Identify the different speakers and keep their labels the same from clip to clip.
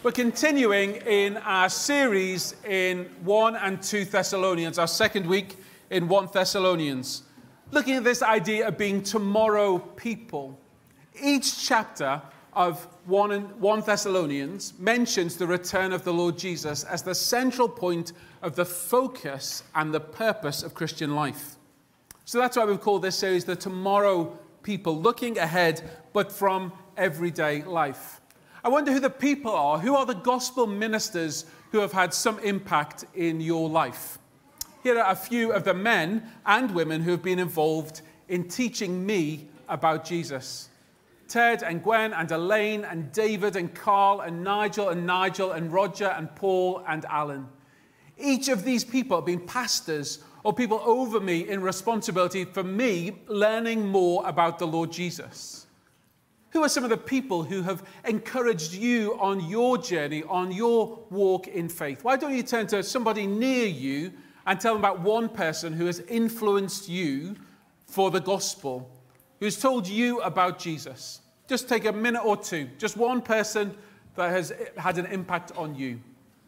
Speaker 1: We're continuing in our series in 1 and 2 Thessalonians, our second week in 1 Thessalonians, looking at this idea of being tomorrow people. Each chapter of 1 Thessalonians mentions the return of the Lord Jesus as the central point of the focus and the purpose of Christian life. So that's why we've called this series the Tomorrow People, looking ahead, but from everyday life. I wonder who the people are. Who are the gospel ministers who have had some impact in your life? Here are a few of the men and women who have been involved in teaching me about Jesus. Ted and Gwen and Elaine and David and Carl and Nigel and Roger and Paul and Alan. Each of these people have been pastors or people over me in responsibility for me learning more about the Lord Jesus. Who are some of the people who have encouraged you on your journey, on your walk in faith? Why don't you turn to somebody near you and tell them about one person who has influenced you for the gospel, who's told you about Jesus? Just take a minute or two. Just one person that has had an impact on you.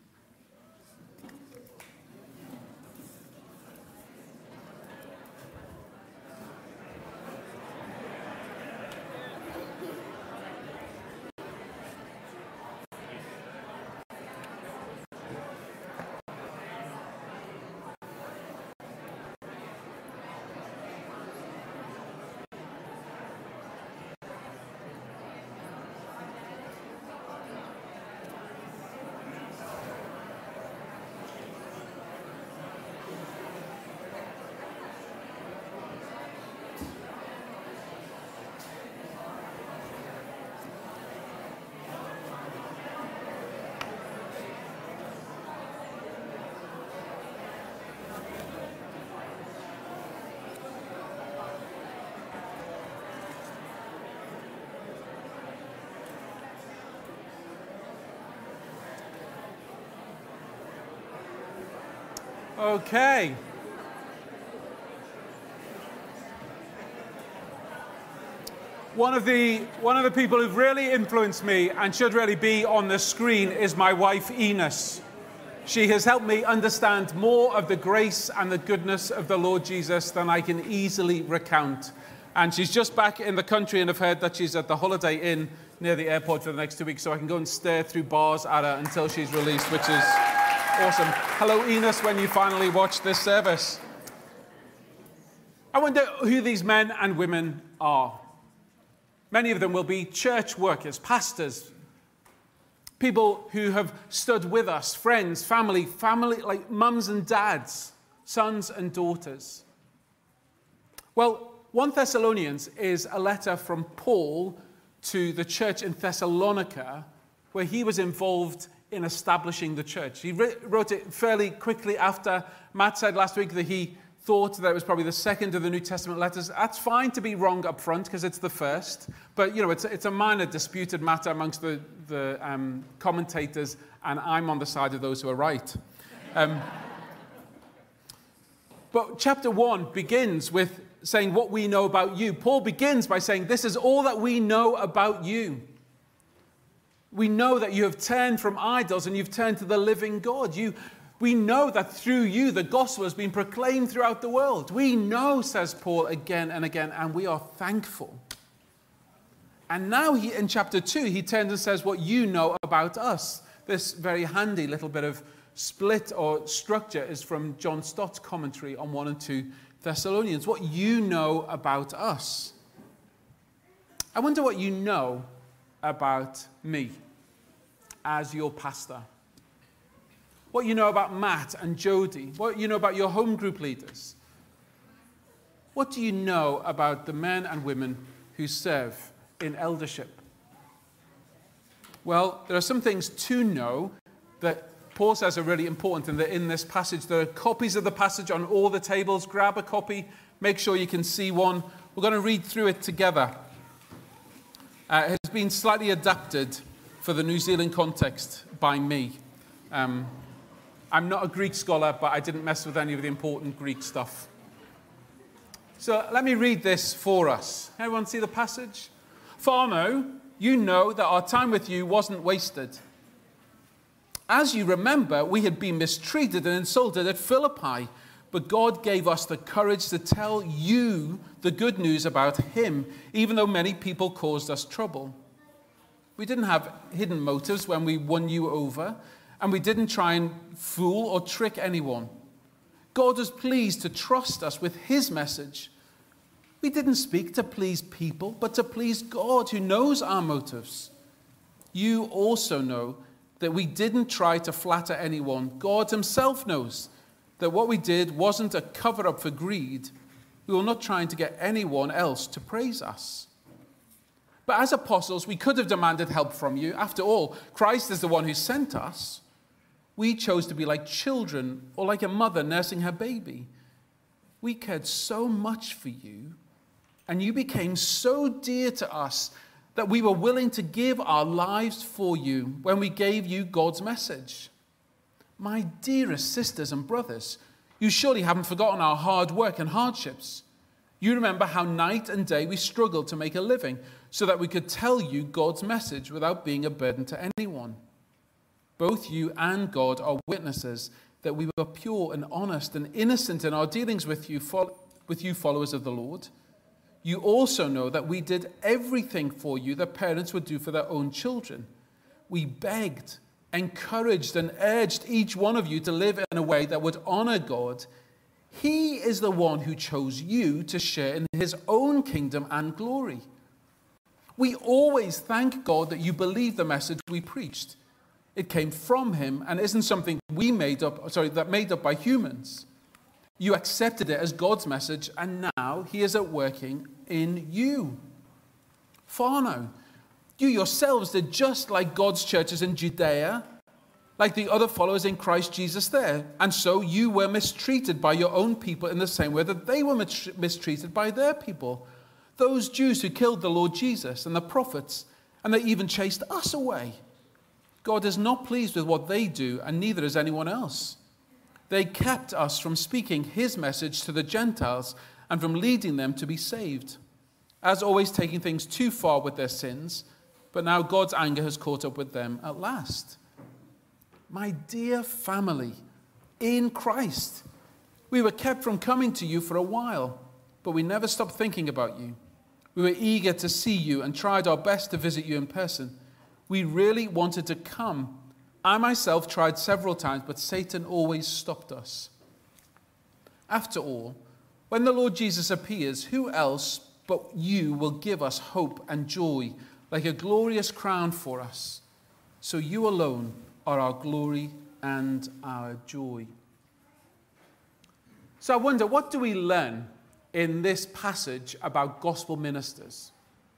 Speaker 1: Okay. One of the people who've really influenced me and should really be on the screen is my wife, Enos. She has helped me understand more of the grace and the goodness of the Lord Jesus than I can easily recount. And she's just back in the country, and I've heard that she's at the Holiday Inn near the airport for the next 2 weeks, so I can go and stare through bars at her until she's released, which is awesome. Hello, Enos, when you finally watch this service. I wonder who these men and women are. Many of them will be church workers, pastors, people who have stood with us, friends, family like mums and dads, sons and daughters. Well, 1 Thessalonians is a letter from Paul to the church in Thessalonica, where he was involved in establishing the church. He wrote it fairly quickly after. Matt said last week that he thought that it was probably the second of the New Testament letters. That's fine to be wrong up front because it's the first, but you know it's a minor disputed matter amongst the commentators, and I'm on the side of those who are right. But chapter 1 begins with saying what we know about you. Paul begins by saying this is all that we know about you. We know that you have turned from idols and you've turned to the living God. We know that through you the gospel has been proclaimed throughout the world. We know, says Paul again and again, and we are thankful. And now in chapter 2, he turns and says what you know about us. This very handy little bit of split or structure is from John Stott's commentary on 1 and 2 Thessalonians. What you know about us. I wonder what you know about me as your pastor. What you know about Matt and Jody. What you know about your home group leaders. What do you know about the men and women who serve in eldership? Well, there are some things to know that Paul says are really important, and they're in this passage. There are copies of the passage on all the tables. Grab a copy. Make sure you can see one. We're going to read through it together. It has been slightly adapted for the New Zealand context by me. I'm not a Greek scholar, but I didn't mess with any of the important Greek stuff. So let me read this for us. Everyone see the passage? Farno, you know that our time with you wasn't wasted. As you remember, we had been mistreated and insulted at Philippi, but God gave us the courage to tell you the good news about him, even though many people caused us trouble. We didn't have hidden motives when we won you over, and we didn't try and fool or trick anyone. God was pleased to trust us with his message. We didn't speak to please people, but to please God, who knows our motives. You also know that we didn't try to flatter anyone. God himself knows that what we did wasn't a cover-up for greed. We were not trying to get anyone else to praise us. But as apostles, we could have demanded help from you. After all, Christ is the one who sent us. We chose to be like children or like a mother nursing her baby. We cared so much for you, and you became so dear to us that we were willing to give our lives for you when we gave you God's message. My dearest sisters and brothers, you surely haven't forgotten our hard work and hardships. You remember how night and day we struggled to make a living so that we could tell you God's message without being a burden to anyone. Both you and God are witnesses that we were pure and honest and innocent in our dealings with you followers of the Lord. You also know that we did everything for you that parents would do for their own children. We begged, encouraged, and urged each one of you to live in a way that would honor God. He is the one who chose you to share in his own kingdom and glory. We always thank God that you believe the message we preached. It came from him and isn't something made up by humans. You accepted it as God's message, and now he is at working in you. For now, you yourselves did just like God's churches in Judea, like the other followers in Christ Jesus there. And so you were mistreated by your own people in the same way that they were mistreated by their people. Those Jews who killed the Lord Jesus and the prophets, and they even chased us away. God is not pleased with what they do, and neither is anyone else. They kept us from speaking his message to the Gentiles and from leading them to be saved. As always, taking things too far with their sins, but now God's anger has caught up with them at last. My dear family, in Christ, we were kept from coming to you for a while, but we never stopped thinking about you. We were eager to see you and tried our best to visit you in person. We really wanted to come. I myself tried several times, but Satan always stopped us. After all, when the Lord Jesus appears, who else but you will give us hope and joy like a glorious crown for us? So you alone are our glory and our joy. So I wonder, what do we learn in this passage about gospel ministers?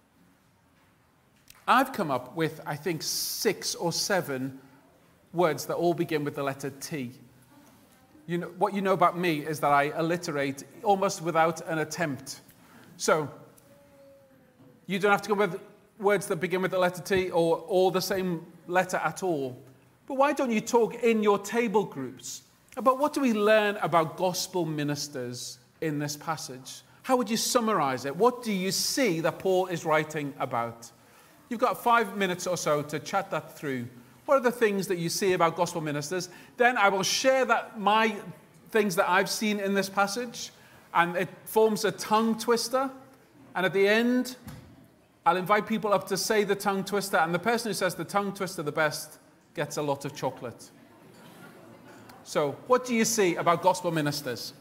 Speaker 1: I've come up with, I think, 6 or 7 words that all begin with the letter T. You know, what you know about me is that I alliterate almost without an attempt. So you don't have to come with words that begin with the letter T or the same letter at all. But why don't you talk in your table groups about what do we learn about gospel ministers in this passage? How would you summarize it? What do you see that Paul is writing about? You've got 5 minutes or so to chat that through. What are the things that you see about gospel ministers? Then I will share my things that I've seen in this passage, and it forms a tongue twister. And at the end, I'll invite people up to say the tongue twister, and the person who says the tongue twister the best gets a lot of chocolate. So, what do you see about gospel ministers?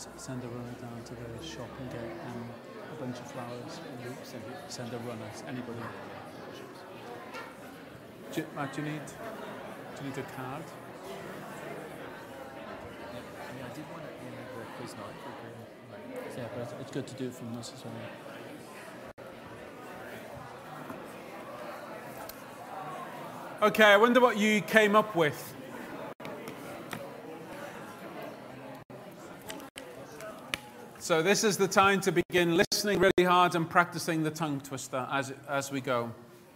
Speaker 2: Send a runner down to the shop and get a bunch of flowers. Send a runner, anybody. Matt, do you need a card?
Speaker 3: Yeah, I did one in the quiz night.
Speaker 2: Yeah, but it's good to do it from us as well.
Speaker 1: Okay, I wonder what you came up with. So this is the time to begin listening really hard and practicing the tongue twister as we go.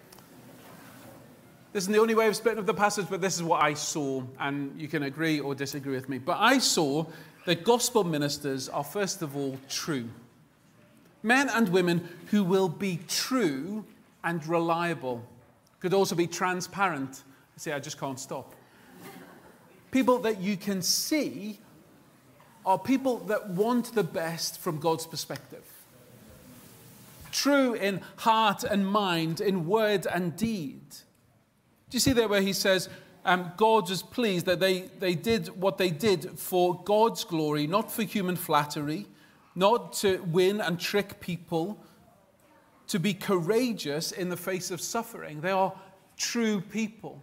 Speaker 1: This isn't the only way of splitting up the passage, but this is what I saw, and you can agree or disagree with me. But I saw that gospel ministers are, first of all, true. Men and women who will be true and reliable. Could also be transparent. See, I just can't stop. People that you can see are people that want the best from God's perspective. True in heart and mind, in word and deed. Do you see there where he says, God was pleased that they did what they did for God's glory, not for human flattery, not to win and trick people, to be courageous in the face of suffering. They are true people.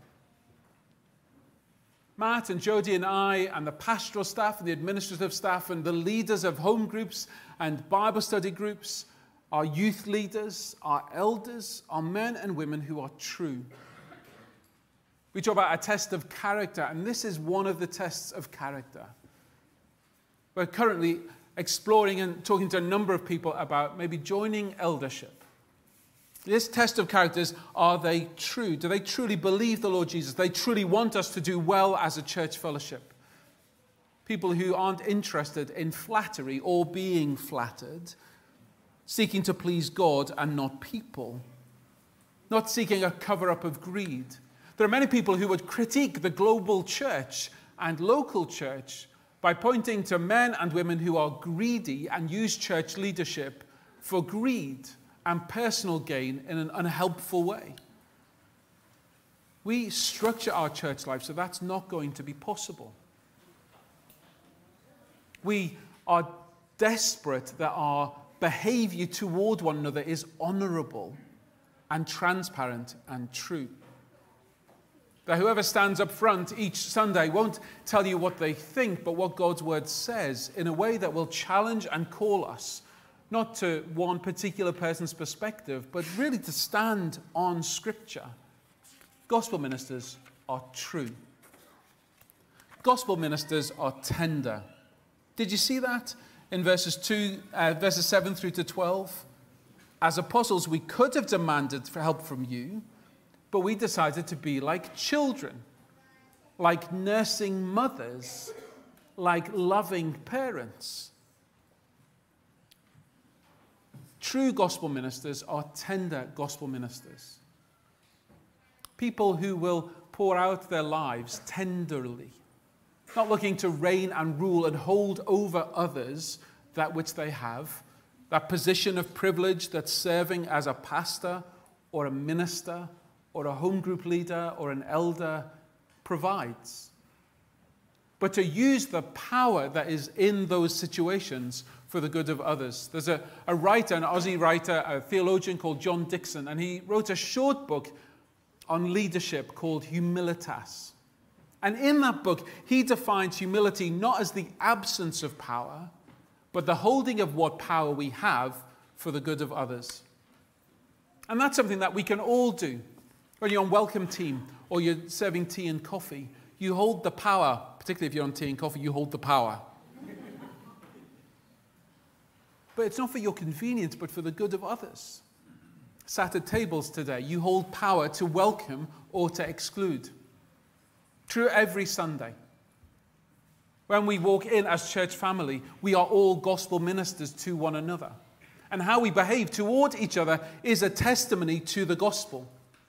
Speaker 1: Matt and Jody and I and the pastoral staff and the administrative staff and the leaders of home groups and Bible study groups, our youth leaders, our elders, are men and women who are true. We talk about a test of character, and this is one of the tests of character. We're currently exploring and talking to a number of people about maybe joining eldership. This test of character is, are they true? Do they truly believe the Lord Jesus? Do they truly want us to do well as a church fellowship? People who aren't interested in flattery or being flattered, seeking to please God and not people, not seeking a cover-up of greed. There are many people who would critique the global church and local church by pointing to men and women who are greedy and use church leadership for greed and personal gain in an unhelpful way. We structure our church life so that's not going to be possible. We are desperate that our behavior toward one another is honorable and transparent and true. That whoever stands up front each Sunday won't tell you what they think, but what God's word says in a way that will challenge and call us, not to one particular person's perspective, but really to stand on Scripture. Gospel ministers are true. Gospel ministers are tender. Did you see that in verses 7 through to 12? As apostles, we could have demanded for help from you, but we decided to be like children, like nursing mothers, like loving parents. True gospel ministers are tender gospel ministers. People who will pour out their lives tenderly, not looking to reign and rule and hold over others that which they have, that position of privilege that's serving as a pastor or a minister or a home group leader or an elder provides. But to use the power that is in those situations for the good of others. There's a writer, an Aussie writer, a theologian called John Dixon, and he wrote a short book on leadership called Humilitas. And in that book, he defines humility not as the absence of power, but the holding of what power we have for the good of others. And that's something that we can all do. When you're on welcome team or you're serving tea and coffee, you hold the power, particularly if you're on tea and coffee, you hold the power. But it's not for your convenience, but for the good of others. Sat at tables today, you hold power to welcome or to exclude. True every Sunday. When we walk in as church family, we are all gospel ministers to one another. And how we behave toward each other is a testimony to the gospel.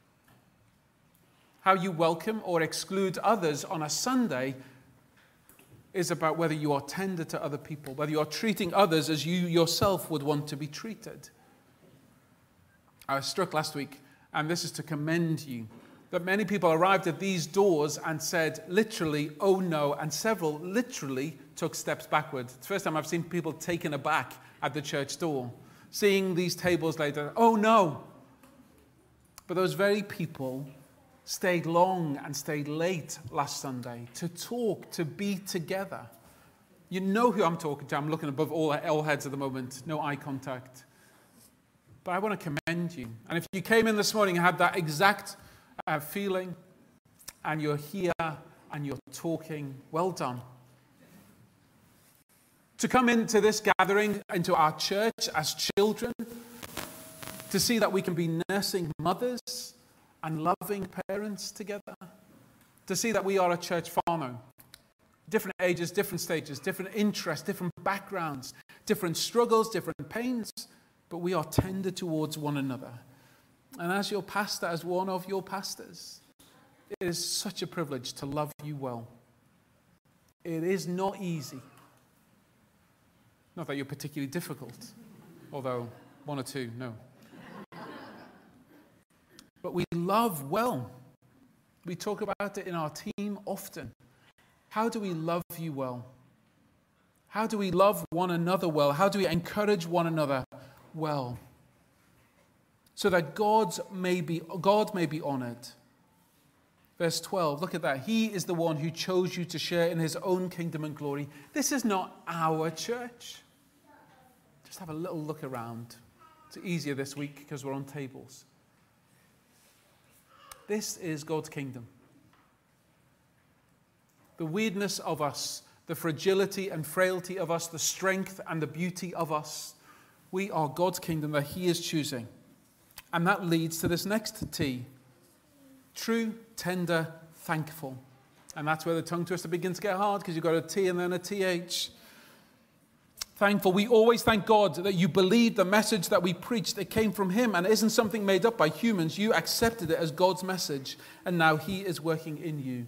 Speaker 1: How you welcome or exclude others on a Sunday is about whether you are tender to other people, whether you are treating others as you yourself would want to be treated. I was struck last week, and this is to commend you, that many people arrived at these doors and said literally, oh no, and several literally took steps backward. It's the first time I've seen people taken aback at the church door, seeing these tables later, oh no. But those very people stayed long and stayed late last Sunday to talk, to be together. You know who I'm talking to. I'm looking above all heads at the moment. No eye contact. But I want to commend you. And if you came in this morning and had that exact feeling, and you're here and you're talking, well done. To come into this gathering, into our church as children, to see that we can be nursing mothers and loving parents together, to see that we are a church family. Different ages, different stages, different interests, different backgrounds, different struggles, different pains, but we are tender towards one another. And as your pastor, as one of your pastors, it is such a privilege to love you well. It is not easy. Not that you're particularly difficult, although one or two, no. But we love well. We talk about it in our team often. How do we love you well? How do we love one another well? How do we encourage one another well? So that God may be honored. Verse 12, look at that. He is the one who chose you to share in his own kingdom and glory. This is not our church. Just have a little look around. It's easier this week because we're on tables. This is God's kingdom. The weirdness of us, the fragility and frailty of us, the strength and the beauty of us. We are God's kingdom that he is choosing. And that leads to this next T. True, tender, thankful. And that's where the tongue twister begins to get hard, because you've got a T and then a TH. Thankful. We always thank God that you believed the message that we preached. It came from him and isn't something made up by humans. You accepted it as God's message, and now he is working in you.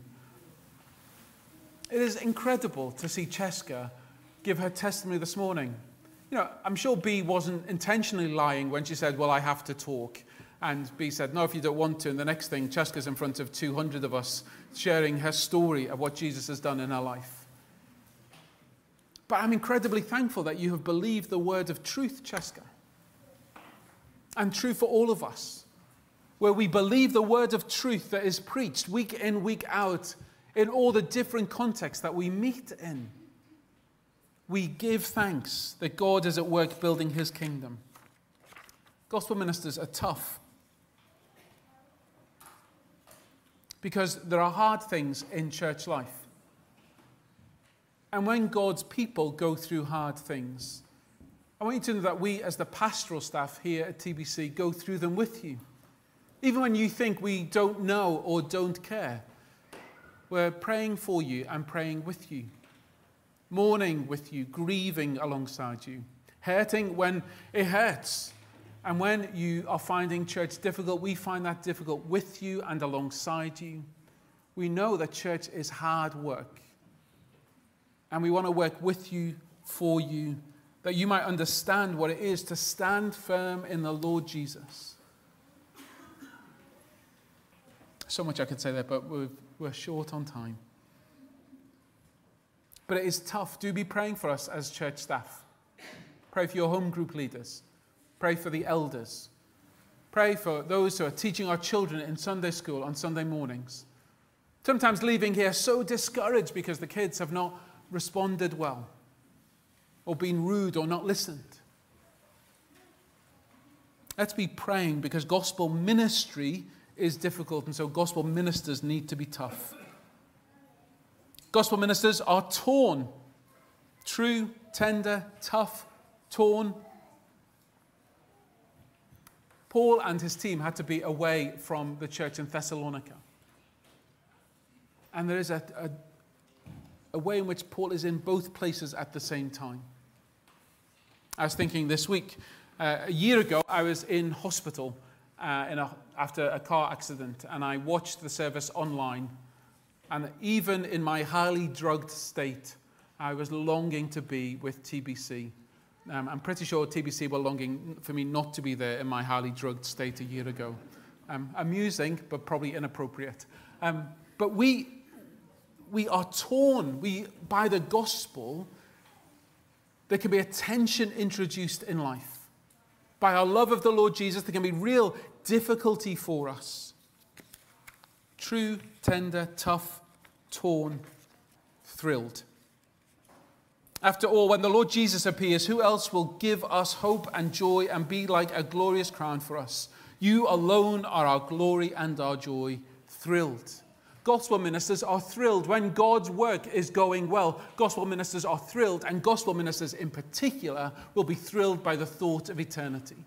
Speaker 1: It is incredible to see Cheska give her testimony this morning. You know, I'm sure B wasn't intentionally lying when she said, well, I have to talk. And B said, no, if you don't want to. And the next thing, Cheska's in front of 200 of us sharing her story of what Jesus has done in her life. But I'm incredibly thankful that you have believed the word of truth, Cheska. And true for all of us. Where we believe the word of truth that is preached week in, week out, in all the different contexts that we meet in. We give thanks that God is at work building his kingdom. Gospel ministers are tough. Because there are hard things in church life. And when God's people go through hard things, I want you to know that we as the pastoral staff here at TBC go through them with you. Even when you think we don't know or don't care, we're praying for you and praying with you. Mourning with you, grieving alongside you. Hurting when it hurts. And when you are finding church difficult, we find that difficult with you and alongside you. We know that church is hard work. And we want to work with you, for you, that you might understand what it is to stand firm in the Lord Jesus. So much I could say there, but we're short on time. But it is tough. Do be praying for us as church staff. Pray for your home group leaders. Pray for the elders. Pray for those who are teaching our children in Sunday school on Sunday mornings. Sometimes leaving here so discouraged because the kids have not responded well, or been rude or not listened. Let's be praying, because gospel ministry is difficult, and so gospel ministers need to be tough. Gospel ministers are torn. True, tender, tough, torn. Paul and his team had to be away from the church in Thessalonica. And there is a way in which Paul is in both places at the same time. I was thinking this week, a year ago, I was in hospital after a car accident, and I watched the service online. And even in my highly drugged state, I was longing to be with TBC. I'm pretty sure TBC were longing for me not to be there in my highly drugged state a year ago. Amusing, but probably inappropriate. But we are torn. By the gospel, there can be a tension introduced in life. By our love of the Lord Jesus, there can be real difficulty for us. True, tender, tough, torn, thrilled. After all, when the Lord Jesus appears, who else will give us hope and joy and be like a glorious crown for us? You alone are our glory and our joy, thrilled. Gospel ministers are thrilled when God's work is going well. Gospel ministers are thrilled, and gospel ministers in particular will be thrilled by the thought of eternity.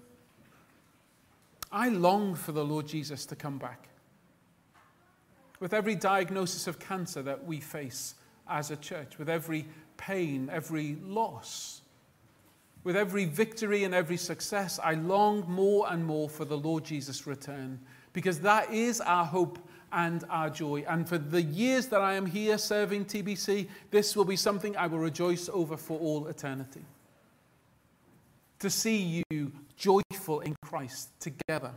Speaker 1: I long for the Lord Jesus to come back. With every diagnosis of cancer that we face as a church, with every pain, every loss, with every victory and every success, I long more and more for the Lord Jesus' return, because that is our hope and our joy. And for the years that I am here serving TBC, this will be something I will rejoice over for all eternity. To see you joyful in Christ together.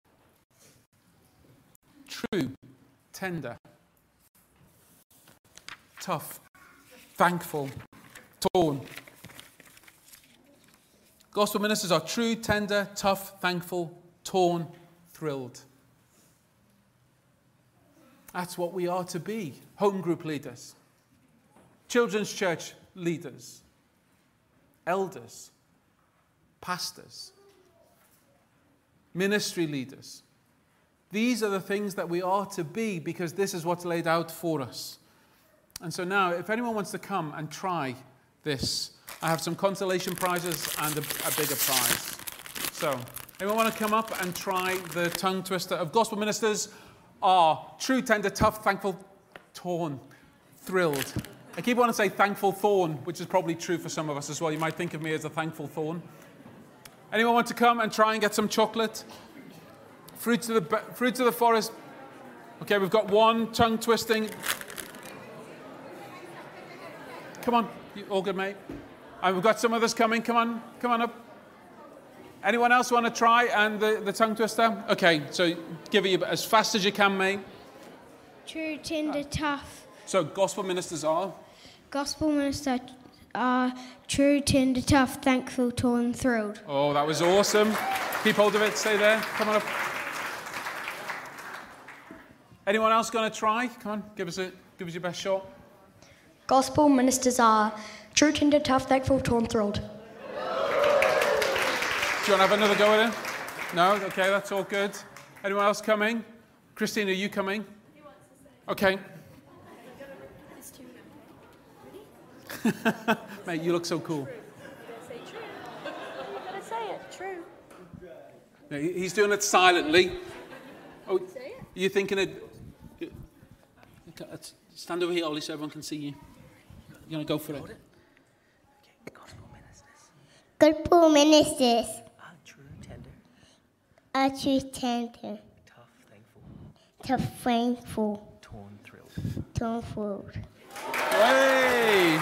Speaker 1: True, tender, tough, thankful, torn. Gospel ministers are true, tender, tough, thankful, torn, thrilled. That's what we are to be. Home group leaders, children's church leaders, elders, pastors, ministry leaders. These are the things that we are to be, because this is what's laid out for us. And so now, if anyone wants to come and try this, I have some consolation prizes and a bigger prize. So, anyone want to come up and try the tongue twister of gospel ministers are true, tender, tough, thankful, torn, thrilled. I keep wanting to say thankful thorn, which is probably true for some of us as well. You might think of me as a thankful thorn. Anyone want to come and try and get some chocolate? Fruits of the forest. Okay, we've got one tongue twisting. Come on, you all good, mate? And we've got some others coming. Come on up. Anyone else want to try and the tongue twister? Okay, so give it as fast as you can, mate.
Speaker 4: True, tender, tough.
Speaker 1: So gospel ministers are?
Speaker 4: Gospel ministers are true, tender, tough, thankful, torn, thrilled.
Speaker 1: Oh, that was awesome. Keep hold of it. Stay there. Come on up. Anyone else going to try? Come on, give us your best shot.
Speaker 5: Gospel ministers are true, tender, tough, thankful, torn, thrilled.
Speaker 1: Do you want to have another go at it? No? Okay, that's all good. Anyone else coming? Christine, are you coming? He wants to say. Okay. Mate, you look so cool.
Speaker 6: True. Say true. I'm going to say it. True.
Speaker 1: No, he's doing it silently. Oh,
Speaker 6: Say it.
Speaker 1: you're thinking it. Stand over here, Ollie, so everyone can see you. You're going to go for it.
Speaker 3: Okay, gospel ministers
Speaker 4: Gospel ministers
Speaker 3: are true, tender,
Speaker 4: are true, tender,
Speaker 3: tough, thankful,
Speaker 4: tough, thankful,
Speaker 3: torn, thrilled.
Speaker 4: torn, thrilled.
Speaker 1: Hey!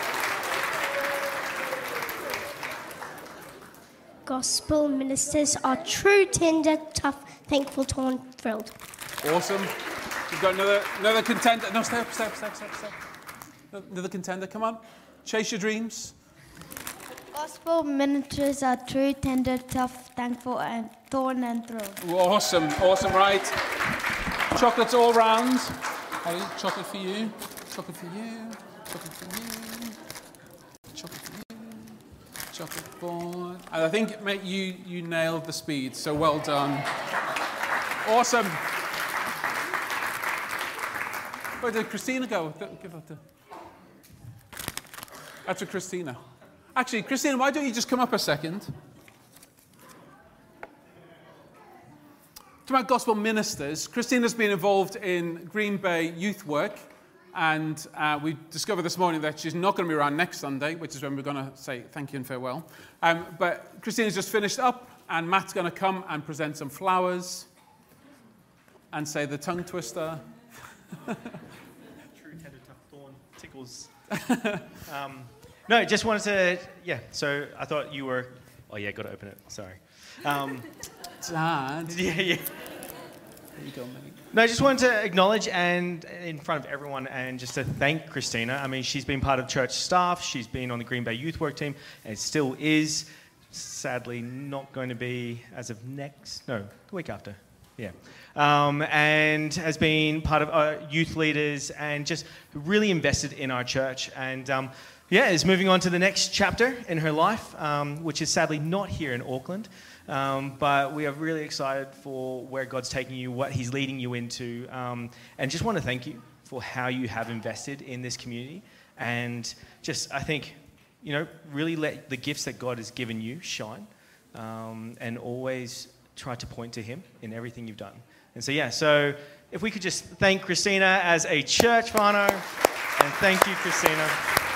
Speaker 4: Gospel ministers are true, tender, tough, thankful, torn, thrilled.
Speaker 1: Awesome. We've got another contender. No, stay up. Another contender. Come on. Chase your dreams.
Speaker 4: Gospel ministers are true, tender, tough, thankful, and torn and thrilled.
Speaker 1: Awesome, right. Chocolates all round. Ollie, chocolate for you. Chocolate for you. Chocolate for you. Chocolate for you. Chocolate for... And I think, mate, you nailed the speed, so well done. Awesome. Where did Christina go? Give that to... That's for Christina. Actually, Christina, why don't you just come up a second? To my gospel ministers, Christina's been involved in Green Bay youth work, and we discovered this morning that she's not going to be around next Sunday, which is when we're going to say thank you and farewell. But Christina's just finished up, and Matt's going to come and present some flowers and say the tongue twister.
Speaker 7: True, tender, tough, thorn, tickles. No, just wanted to, so I thought you were Oh yeah, got to open it. Sorry.
Speaker 1: Dad.
Speaker 7: Yeah.
Speaker 1: There you go, mate.
Speaker 7: No, I just wanted to acknowledge and in front of everyone and just to thank Christina. I mean, she's been part of church staff. She's been on the Green Bay Youth Work team and still is. Sadly, not going to be as of the week after. Yeah. And has been part of our youth leaders and just really invested in our church. And is moving on to the next chapter in her life, which is sadly not here in Auckland. But we are really excited for where God's taking you, what he's leading you into. And just want to thank you for how you have invested in this community. And just, I think, really let the gifts that God has given you shine. And always try to point to him in everything you've done. And so if we could just thank Christina as a church whānau. And thank you, Christina.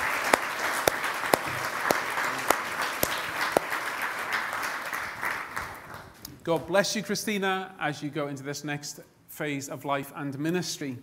Speaker 1: God bless you, Christina, as you go into this next phase of life and ministry.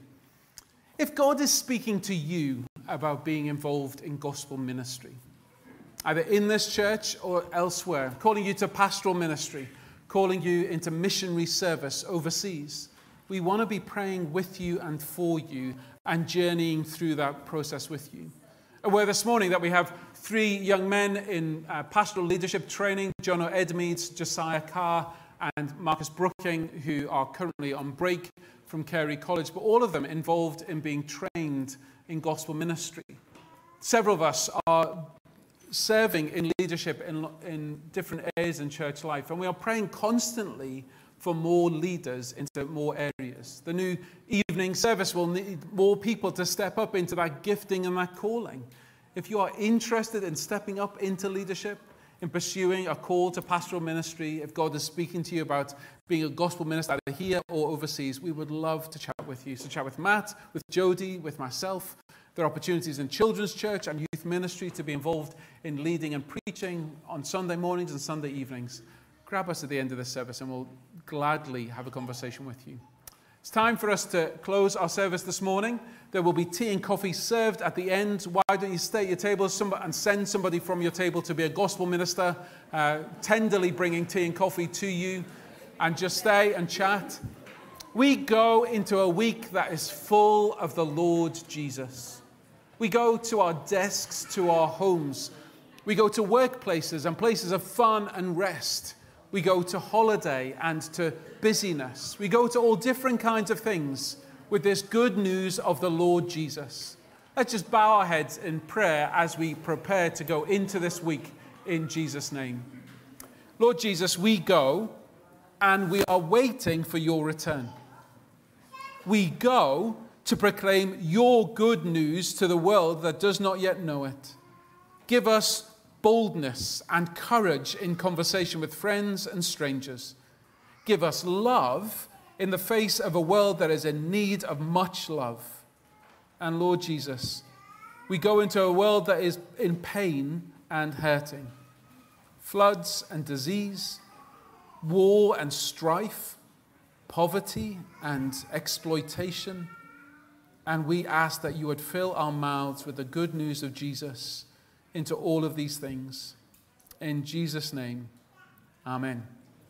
Speaker 1: If God is speaking to you about being involved in gospel ministry, either in this church or elsewhere, calling you to pastoral ministry, calling you into missionary service overseas, we want to be praying with you and for you and journeying through that process with you. Aware this morning that we have 3 young men in pastoral leadership training, Jono Edmeads, Josiah Carr, and Marcus Brooking, who are currently on break from Carey College, but all of them involved in being trained in gospel ministry. Several of us are serving in leadership in different areas in church life, and we are praying constantly for more leaders into more areas. The new evening service will need more people to step up into that gifting and that calling. If you are interested in stepping up into leadership, in pursuing a call to pastoral ministry, if God is speaking to you about being a gospel minister either here or overseas, we would love to chat with you. So chat with Matt, with Jody, with myself. There are opportunities in children's church and youth ministry to be involved in leading and preaching on Sunday mornings and Sunday evenings. Grab us at the end of this service and we'll gladly have a conversation with you. It's time for us to close our service this morning. There will be tea and coffee served at the end. Why don't you stay at your table and send somebody from your table to be a gospel minister, tenderly bringing tea and coffee to you, and just stay and chat. We go into a week that is full of the Lord Jesus. We go to our desks, to our homes. We go to workplaces and places of fun and rest. We go to holiday and to busyness. We go to all different kinds of things with this good news of the Lord Jesus. Let's just bow our heads in prayer as we prepare to go into this week in Jesus' name. Lord Jesus, we go and we are waiting for your return. We go to proclaim your good news to the world that does not yet know it. Give us boldness and courage in conversation with friends and strangers. Give us love in the face of a world that is in need of much love. And Lord Jesus, we go into a world that is in pain and hurting. Floods and disease, war and strife, poverty and exploitation. And we ask that you would fill our mouths with the good news of Jesus into all of these things. In Jesus' name, amen.